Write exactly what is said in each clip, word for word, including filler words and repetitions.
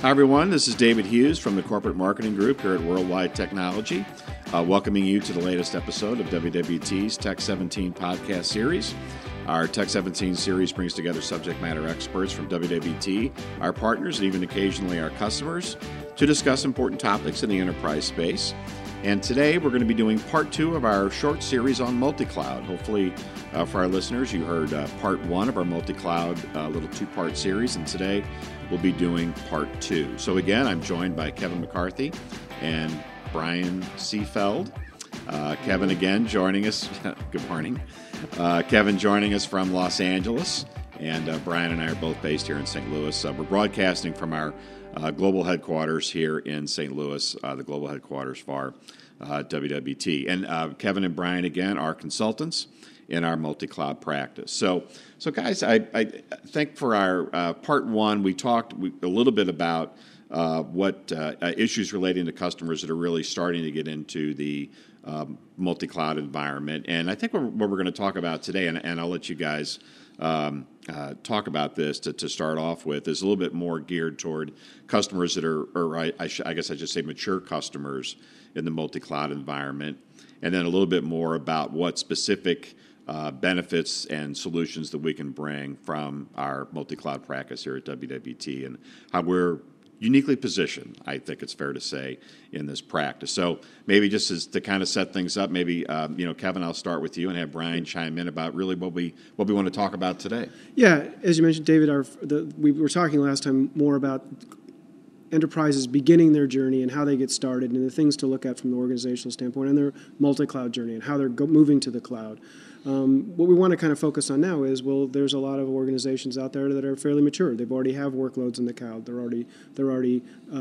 Hi, everyone. This is David Hughes from the Corporate Marketing Group here at Worldwide Technology, uh, welcoming you to the latest episode of W W T's Tech seventeen podcast series. Our Tech seventeen series brings together subject matter experts from W W T, our partners, and even occasionally our customers to discuss important topics in the enterprise space. And today we're going to be doing part two of our short series on multi-cloud. Hopefully uh, for our listeners, you heard uh, part one of our multi-cloud uh, little two-part series, and today we'll be doing part two. So again, I'm joined by Kevin McCarthy and Brian Seefeld. Uh, Kevin again joining us. Good morning. Uh, Kevin joining us from Los Angeles, and uh, Brian and I are both based here in Saint Louis. Uh, we're broadcasting from our uh, global headquarters here in Saint Louis, uh, the global headquarters for uh, W W T. And uh, Kevin and Brian, again, are consultants in our multi-cloud practice. So, so guys, I, I think for our uh, part one, we talked we, a little bit about uh, what uh, issues relating to customers that are really starting to get into the um, multi-cloud environment. And I think what we're, we're going to talk about today, and, and I'll let you guys um, uh, talk about this to, to start off with, is a little bit more geared toward customers that are, or I, I, sh- I guess I should say mature customers in the multi-cloud environment, and then a little bit more about what specific uh, benefits and solutions that we can bring from our multi-cloud practice here at W W T and how we're uniquely positioned, I think it's fair to say, in this practice. So maybe just as to kind of set things up, maybe, um, you know, Kevin, I'll start with you and have Brian chime in about really what we what we want to talk about today. Yeah, as you mentioned, David, our, the, we were talking last time more about enterprises beginning their journey and how they get started and the things to look at from the organizational standpoint and their multi-cloud journey and how they're go- moving to the cloud. Um, what we want to kind of focus on now is, well, there's a lot of organizations out there that are fairly mature. They've already have workloads in the cloud. They're already they're already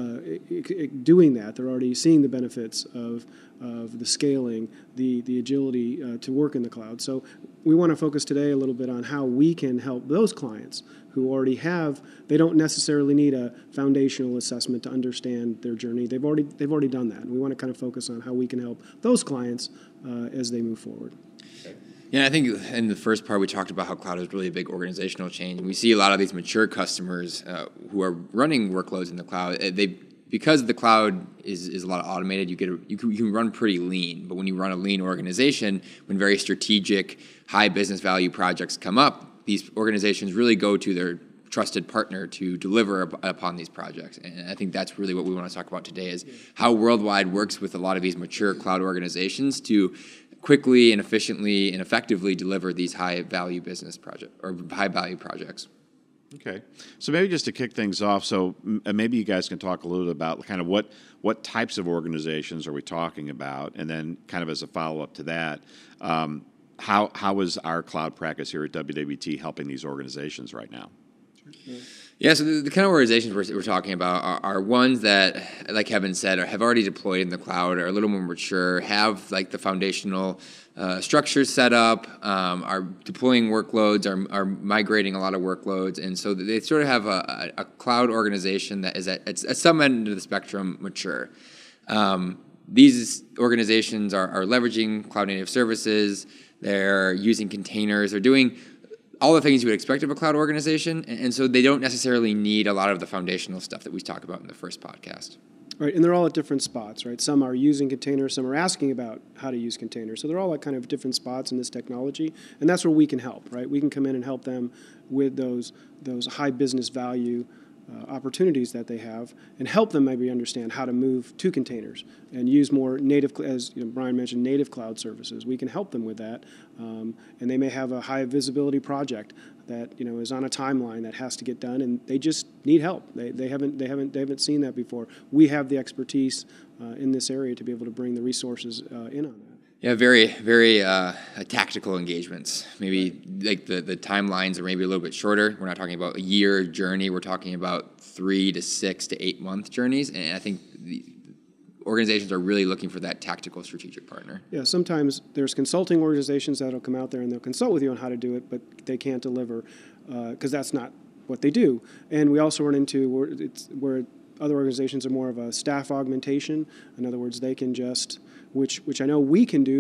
uh, doing that. They're already seeing the benefits of of the scaling, the the agility uh, to work in the cloud. So we want to focus today a little bit on how we can help those clients who already have. They don't necessarily need a foundational assessment to understand their journey. They've already they've already done that. And we want to kind of focus on how we can help those clients uh, as they move forward. Yeah, I think in the first part we talked about how cloud is really a big organizational change. And we see a lot of these mature customers uh, who are running workloads in the cloud. They because the cloud is, is a lot of automated. You get a, you can, you can run pretty lean. But when you run a lean organization, when very strategic, high business value projects come up, these organizations really go to their trusted partner to deliver upon these projects. And I think that's really what we want to talk about today is how Worldwide works with a lot of these mature cloud organizations to quickly and efficiently and effectively deliver these high-value business project or high-value projects. Okay, so maybe just to kick things off, so m- maybe you guys can talk a little bit about kind of what what types of organizations are we talking about, and then kind of as a follow-up to that, um, how how is our cloud practice here at W W T helping these organizations right now? Sure. Yeah, so the, the kind of organizations we're, we're talking about are, are ones that, like Kevin said, are, have already deployed in the cloud, are a little more mature, have like the foundational uh, structures set up, um, are deploying workloads, are, are migrating a lot of workloads, and so they sort of have a, a, a cloud organization that is at, at some end of the spectrum mature. Um, these organizations are, are leveraging cloud-native services, they're using containers, they're doing all the things you would expect of a cloud organization, and so they don't necessarily need a lot of the foundational stuff that we talked about in the first podcast. Right, and they're all at different spots, right? Some are using containers, some are asking about how to use containers. So they're all at kind of different spots in this technology, and that's where we can help, right? We can come in and help them with those those high business value Uh, opportunities that they have and help them maybe understand how to move to containers and use more native, as you know, Brian mentioned, native cloud services. We can help them with that. Um, and they may have a high visibility project that, you know, is on a timeline that has to get done, and they just need help. They, they haven't they haven't they haven't seen that before. We have the expertise uh, in this area to be able to bring the resources uh, in on that. Yeah, very, very uh, tactical engagements. Maybe like the, the timelines are maybe a little bit shorter. We're not talking about a year journey. We're talking about three to six to eight month journeys. And I think the organizations are really looking for that tactical strategic partner. Yeah, sometimes there's consulting organizations that will come out there and they'll consult with you on how to do it, but they can't deliver because uh, that's not what they do. And we also run into where, it's, where other organizations are more of a staff augmentation. In other words, they can just, which which I know we can do, but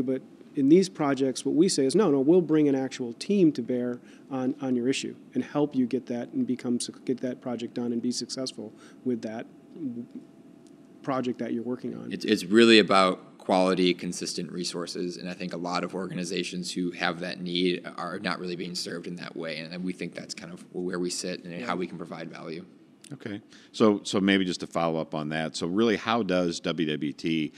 in these projects, what we say is, no, no, we'll bring an actual team to bear on, on your issue and help you get that and become get that project done and be successful with that project that you're working on. It's, it's really about quality, consistent resources, and I think a lot of organizations who have that need are not really being served in that way, and we think that's kind of where we sit and how we can provide value. Okay, so so maybe just to follow up on that, so really how does W W T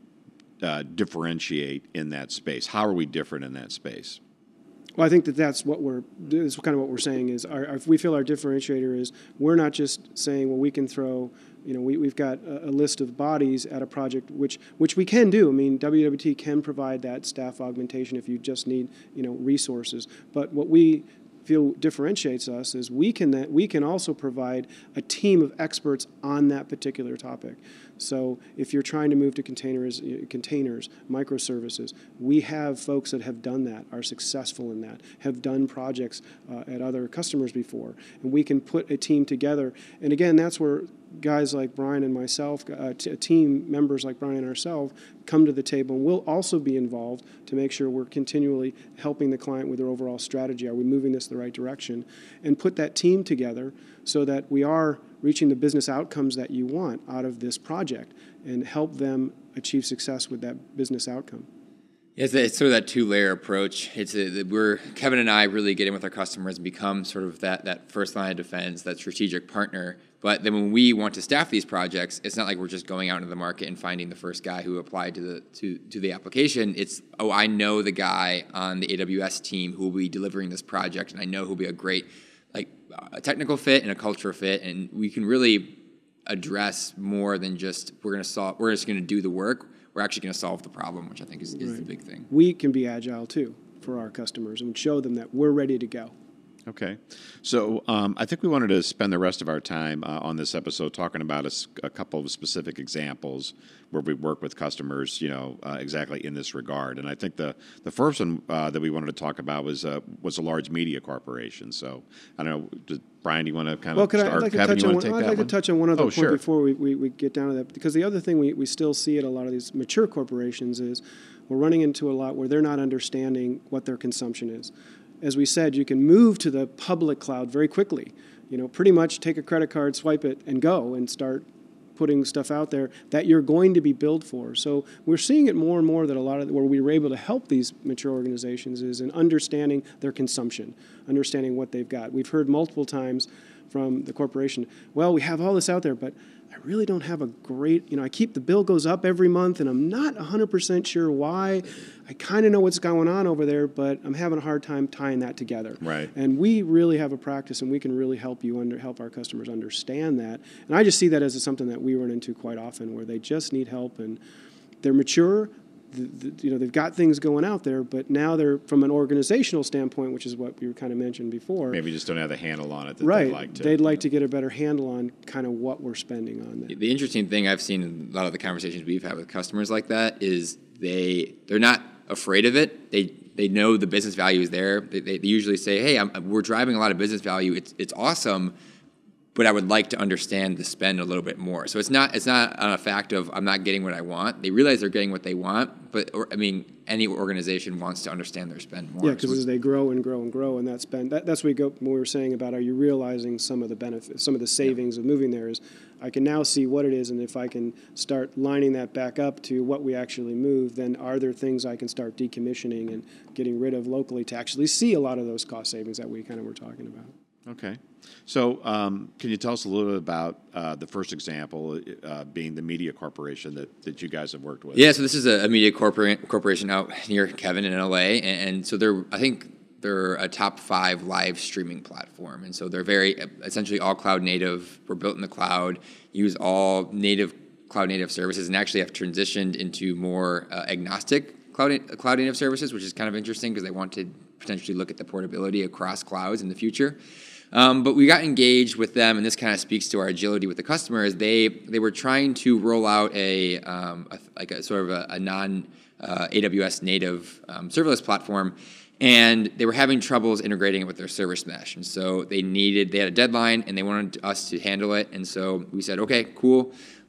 uh, differentiate in that space? How are we different in that space? Well, I think that that's what we're, that's kind of what we're saying is, our, if we feel our differentiator is, we're not just saying, well, we can throw, you know, we, we've got a, a list of bodies at a project, which which we can do. I mean, W W T can provide that staff augmentation if you just need, you know, resources. But what we feel differentiates us is we can that we can also provide a team of experts on that particular topic. So if you're trying to move to containers, containers, microservices, we have folks that have done that, are successful in that, have done projects uh, at other customers before, and we can put a team together. And again, that's where guys like Brian and myself, uh, t- team members like Brian and ourselves, come to the table, and we'll also be involved to make sure we're continually helping the client with their overall strategy. Are we moving this the right direction? And put that team together so that we are reaching the business outcomes that you want out of this project and help them achieve success with that business outcome. It's, it's sort of that two-layer approach. It's a, we're Kevin and I really get in with our customers and become sort of that, that first line of defense, that strategic partner. But then when we want to staff these projects, it's not like we're just going out into the market and finding the first guy who applied to the to, to the application. It's, oh, I know the guy on the A W S team who will be delivering this project, and I know who'll be a great like a technical fit and a cultural fit, and we can really address more than just we're going to solve. We're just going to do the work. We're actually going to solve the problem, which I think is, is right. the big thing. We can be agile too for our customers and show them that we're ready to go. Okay. So um, I think we wanted to spend the rest of our time uh, on this episode talking about a, a couple of specific examples where we work with customers, you know, uh, exactly in this regard. And I think the, the first one uh, that we wanted to talk about was uh, was a large media corporation. So I don't know, does, Brian, do you want to kind of well, could start? I, I'd like, Kevin, to, touch on one, take I'd that like one? to touch on one other oh, point sure. before we, we, we get down to that. Because the other thing we, we still see at a lot of these mature corporations is we're running into a lot where they're not understanding what their consumption is. As we said, you can move to the public cloud very quickly. You know, pretty much take a credit card, swipe it, and go and start putting stuff out there that you're going to be billed for. So we're seeing it more and more that a lot of where we were able to help these mature organizations is in understanding their consumption, understanding what they've got. We've heard multiple times from the corporation, well, we have all this out there, but I really don't have a great, you know, I keep the bill goes up every month and I'm not one hundred percent sure why. I kind of know what's going on over there, but I'm having a hard time tying that together. Right. And we really have a practice, and we can really help you under help our customers understand that. And I just see that as something that we run into quite often, where they just need help and they're mature. The, the, you know, they've got things going out there, but now they're from an organizational standpoint, which is what we kind of mentioned before. Maybe just don't have the handle on it that right. they'd like to. They'd like to get a better handle on kind of what we're spending on that. The interesting thing I've seen in a lot of the conversations we've had with customers like that is they they're not afraid of it. They they know the business value is there. They, they usually say, "Hey, I'm, we're driving a lot of business value. It's it's awesome, but I would like to understand the spend a little bit more." So it's not it's not on a fact of I'm not getting what I want. They realize they're getting what they want, but or, I mean, any organization wants to understand their spend more. Yeah, because so as they grow and grow and grow, and that spend that, that's what we go when we were saying about are you realizing some of the benefits, some of the savings yeah. of moving there is I can now see what it is, and if I can start lining that back up to what we actually move, then are there things I can start decommissioning and getting rid of locally to actually see a lot of those cost savings that we kind of were talking about. Okay. So um, can you tell us a little bit about uh, the first example uh, being the media corporation that, that you guys have worked with? Yeah, so this is a, a media corpora- corporation out near Kevin in L A, and, and so they're, I think they're a top five live streaming platform, and so they're very, essentially all cloud native, we're built in the cloud, use all native cloud native services, and actually have transitioned into more uh, agnostic cloud, cloud native services, which is kind of interesting because they want to potentially look at the portability across clouds in the future. Um, but we got engaged with them, and this kind of speaks to our agility with the customers. They they were trying to roll out a, um, a like a sort of a, a non uh, A W S native um, serverless platform, and they were having troubles integrating it with their service mesh. And so they needed they had a deadline, and they wanted us to handle it. And so we said, okay, cool.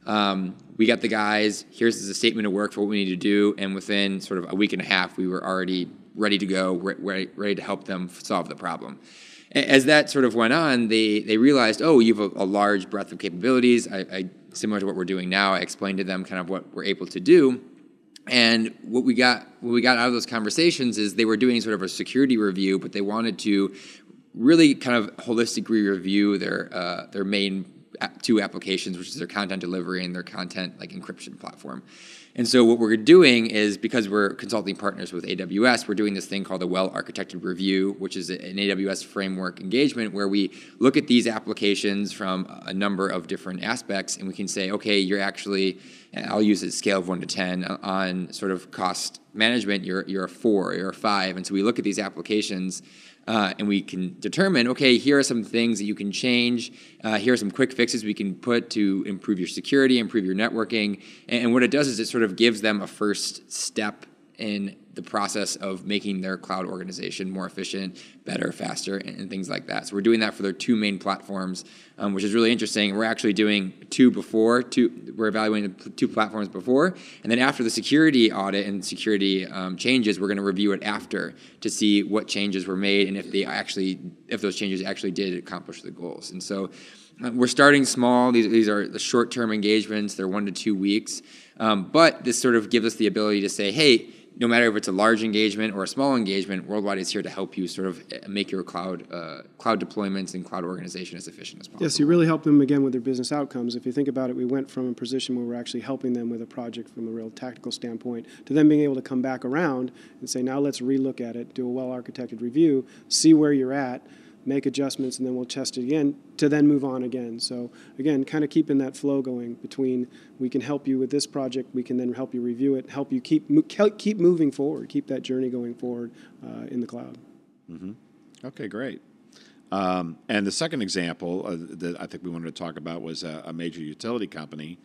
Um, we got the guys, here's the statement of work for what we need to do, and within sort of a week and a half, we were already ready to go, re- ready to help them solve the problem. As that sort of went on, they, they realized, oh, you have a, a large breadth of capabilities. I, I, similar to what we're doing now, I explained to them kind of what we're able to do. And what we got what we got out of those conversations is they were doing sort of a security review, but they wanted to really kind of holistically review their uh, their main two applications, which is their content delivery and their content like encryption platform. And so what we're doing is, because we're consulting partners with A W S, we're doing this thing called a well-architected review, which is an A W S framework engagement where we look at these applications from a number of different aspects, and we can say, okay, you're actually, I'll use a scale of one to ten on sort of cost management, you're, you're a four, you're a five. And so we look at these applications Uh, and we can determine, okay, here are some things that you can change. Uh, here are some quick fixes we can put to improve your security, improve your networking. And, and what it does is it sort of gives them a first step in the process of making their cloud organization more efficient, better, faster, and, and things like that. So we're doing that for their two main platforms, um, which is really interesting. We're actually doing two before, two, we're evaluating the two platforms before, and then after the security audit and security um, changes, we're going to review it after to see what changes were made and if they actually, if those changes actually did accomplish the goals. And so uh, we're starting small. These, these are the short-term engagements. They're one to two weeks. Um, but this sort of gives us the ability to say, hey, no matter if it's a large engagement or a small engagement, Worldwide is here to help you sort of make your cloud uh, cloud deployments and cloud organization as efficient as possible. Yes, you really help them, again, with their business outcomes. If you think about it, we went from a position where we're actually helping them with a project from a real tactical standpoint to them being able to come back around and say, now let's relook at it, do a well-architected review, see where you're at, make adjustments, and then we'll test it again to then move on again. So again, kind of keeping that flow going between we can help you with this project, we can then help you review it, help you keep keep moving forward, keep that journey going forward uh, in the cloud. Mm-hmm. Okay, great. Um, and the second example uh, that I think we wanted to talk about was a, a major utility company,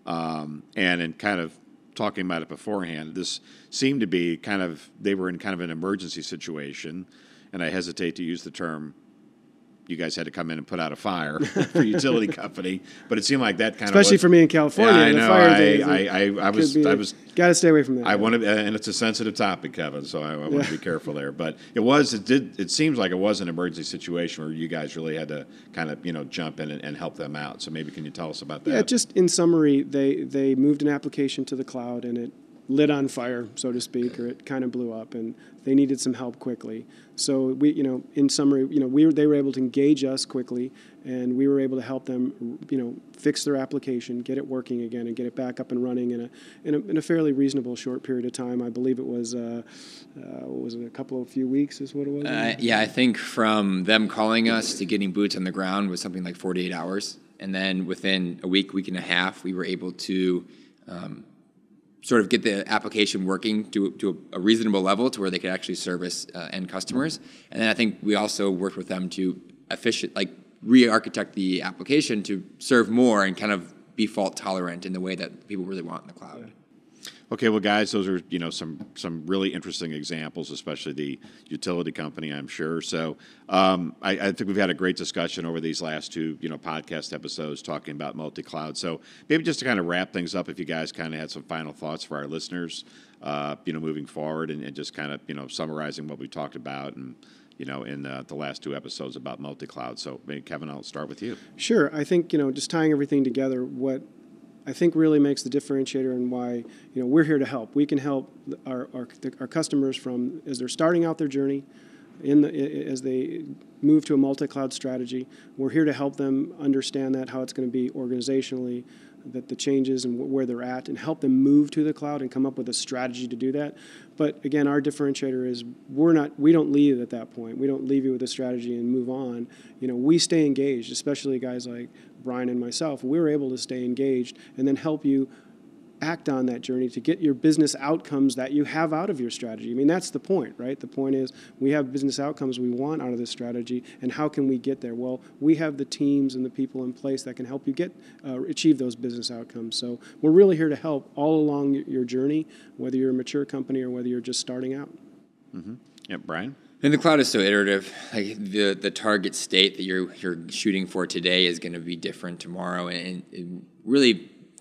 um, and in kind of talking about it beforehand, this seemed to be kind of, they were in kind of an emergency situation, and I hesitate to use the term you guys had to come in and put out a fire for a utility company, but it seemed like that kind Especially of especially for me in California. Yeah, I the know. Fire I, days, I, I, I was, I was. Got to stay away from that. I want to, and it's a sensitive topic, Kevin. So I, I want yeah. to be careful there. But it was, it did, it seems like it was an emergency situation where you guys really had to kind of, you know, jump in and, and help them out. So maybe can you tell us about that? Yeah, just in summary, they they moved an application to the cloud and it lit on fire, so to speak, or it kind of blew up, and they needed some help quickly. So we, you know, in summary, you know, we were, they were able to engage us quickly, and we were able to help them, you know, fix their application, get it working again, and get it back up and running in a in a, in a fairly reasonable short period of time. I believe it was, uh, uh, what was it, a couple of few weeks is what it was? Uh, yeah, I think from them calling us to getting boots on the ground was something like forty-eight hours, and then within a week, week and a half, we were able to Um, sort of get the application working to, to a reasonable level to where they could actually service uh, end customers. And then I think we also worked with them to efficient, like re-architect the application to serve more and kind of be fault tolerant in the way that people really want in the cloud. Okay, well, guys, those are, you know, some some really interesting examples, especially the utility company, I'm sure. So um, I, I think we've had a great discussion over these last two, you know, podcast episodes talking about multi-cloud. So maybe just to kind of wrap things up, if you guys kind of had some final thoughts for our listeners, uh, you know, moving forward, and, and just kind of, you know, summarizing what we talked about and, you know, in uh, the last two episodes about multi-cloud. So maybe, Kevin, I'll start with you. Sure. I think, you know, just tying everything together, what I think really makes the differentiator and why, you know, we're here to help. We can help our our, our customers from as they're starting out their journey, in the as they move to a multi-cloud strategy. We're here to help them understand that, how it's going to be organizationally, that the changes and where they're at, and help them move to the cloud and come up with a strategy to do that. But again, our differentiator is we're not we don't leave at that point. We don't leave you with a strategy and move on. You know, we stay engaged, especially guys like Brian and myself. We're able to stay engaged and then help you act on that journey to get your business outcomes that you have out of your strategy. I mean, that's the point, right? The point is we have business outcomes we want out of this strategy, and how can we get there? Well, we have the teams and the people in place that can help you get uh, achieve those business outcomes. So we're really here to help all along your journey, whether you're a mature company or whether you're just starting out. Mm-hmm. Yeah, Brian? And the cloud is so iterative. Like the the target state that you're you're shooting for today is going to be different tomorrow, and, and really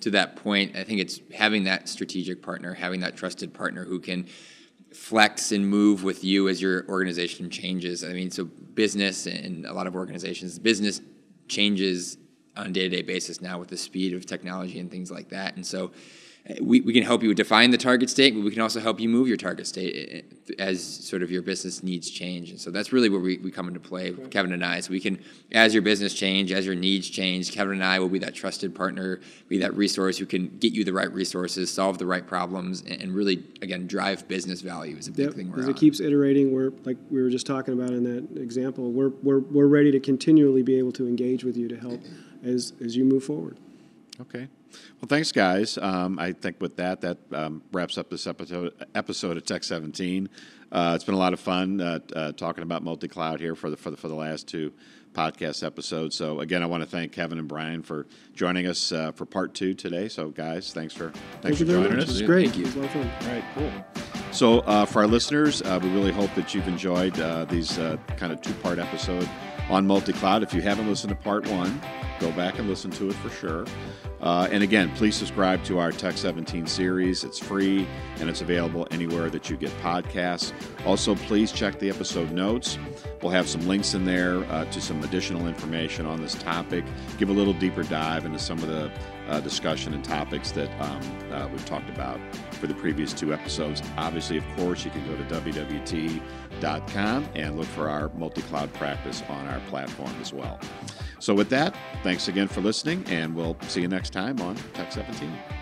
to that point, I think it's having that strategic partner, having that trusted partner who can flex and move with you as your organization changes. I mean, so business and a lot of organizations, business changes on a day-to-day basis now with the speed of technology and things like that. And so we, we can help you define the target state, but we can also help you move your target state as sort of your business needs change. And so that's really where we, we come into play, right. Kevin and I. So we can, as your business change, as your needs change, Kevin and I will be that trusted partner, be that resource who can get you the right resources, solve the right problems, and, and really, again, drive business value is a big yep. thing we're As on. it keeps iterating, we're, like we were just talking about in that example, we're, we're, we're ready to continually be able to engage with you to help as, as you move forward. Okay. Well, thanks, guys. Um, I think with that, that um, wraps up this episode, episode of Tech seventeen. Uh, it's been a lot of fun uh, uh, talking about multi-cloud here for the, for the for the last two podcast episodes. So, again, I want to thank Kevin and Brian for joining us uh, for part two today. So, guys, thanks for thanks Thank for you very joining much. us. It was great. Thank you. It was a lot of fun. All right, cool. So, uh, for our listeners, uh, we really hope that you've enjoyed uh, these uh, kind of two-part episode on multi-cloud. If you haven't listened to part one, go back and listen to it for sure. Uh, and again, please subscribe to our Tech seventeen series. It's free and it's available anywhere that you get podcasts. Also, please check the episode notes. We'll have some links in there uh, to some additional information on this topic. Give a little deeper dive into some of the uh, discussion and topics that um, uh, we've talked about for the previous two episodes. Obviously, of course, you can go to W W T dot com and look for our multi-cloud practice on our platform as well. So with that, thanks again for listening, and we'll see you next time on Tech seventeen.